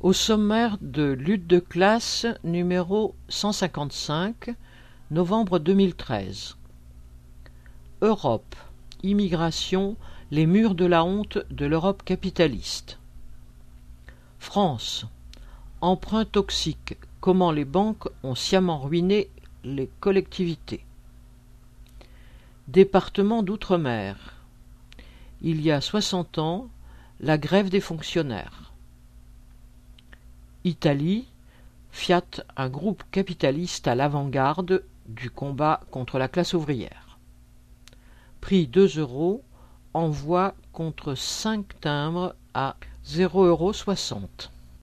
Au sommaire de Lutte de classe numéro 155, novembre 2013. Europe, immigration, les murs de la honte de l'Europe capitaliste. France, emprunt toxique, comment les banques ont sciemment ruiné les collectivités. Département d'outre-mer. Il y a 60 ans, la grève des fonctionnaires. Italie, Fiat, un groupe capitaliste à l'avant-garde du combat contre la classe ouvrière. Prix 2 €, envoi contre 5 timbres à 0,60 €.